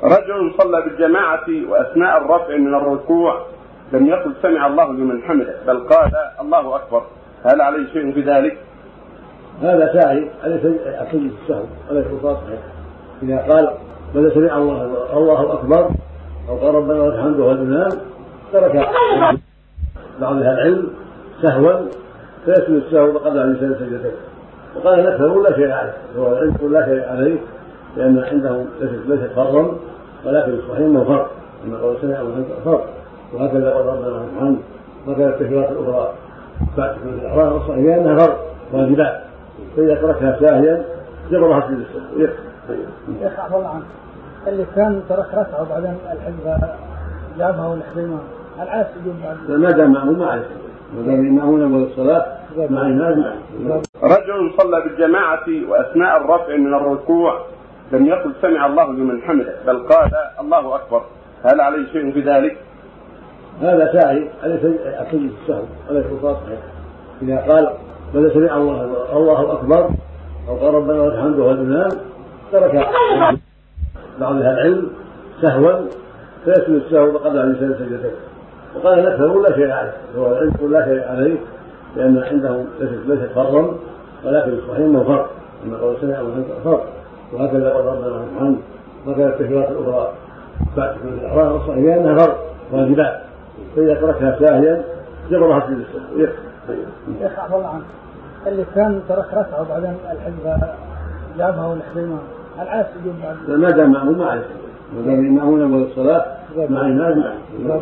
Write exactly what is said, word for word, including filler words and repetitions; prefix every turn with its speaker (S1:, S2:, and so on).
S1: رجل صلى بالجماعة وأثناء الرفع من الركوع لم يقل سمع الله لمن حمده بل قال الله أكبر، هل عليه شيء في ذلك؟
S2: هذا ساهي أليس أكيد السهو أليس صحيح. إذا قال بل سمع الله الله أكبر أو قال ربنا ولك الحمد والإمام ترك بعض أهل العلم سهوا فيسمي السهو بقدر عن لسان سجدتين، وقال نفسه لا شيء عليه، هو العلم لا شيء عليه لأن عندهم ليست فرضا ولكن الصحيح انه فرض، ان قول سمع الله فرض، وهكذا قال ربنا ولك الحمد، وهكذا التكبيرات الاخرى بعد تكبيره الاحرام والصحيح انها فرض واجبات، فاذا تركها ساهيا جبرها في السهو.
S3: شيخ عفوا الله عنك، اللي كان ترك ركعه وبعدين الحج جابها والحريمه هل على السجود بعد؟
S2: ما دام معه ما عليه، ما دام معه نبغى الصلاه مع الناس.
S1: رجل صلى بالجماعة وأثناء الرفع من الركوع لم يقل سمع الله لمن حمده بل قال الله أكبر، هل عليه شيء في ذلك؟
S2: هذا ساهي أليس أكيد السهو أليس صحيح. إذا قال بل سمع الله الله أكبر أو قال ربنا ولك الحمد والإمام ترك بعض أهل العلم سهوا فيسمي السهو بقدر عن لسان سجدتين، وقال نفسه لا شيء عليه، هو العلم لا شيء عليه لأن عندهم ليست فرضا ولكن الصحيح انه فرض، ان قول سمع الله فرض، وهكذا قال ربنا ولك الحمد، وهكذا التكبيرات الاخرى بعد تكبيره الاحرام والصحيح انها فرض واجبات، فاذا تركها ساهيا جبرها في السهو.
S3: شيخ عفوا الله عنك، اللي كان ترك ركعه وبعدين الحج جابها والحريمه هل على السجود بعد؟
S2: ما دام معه ما عليه، ما دام معه نبغى الصلاه مع الناس.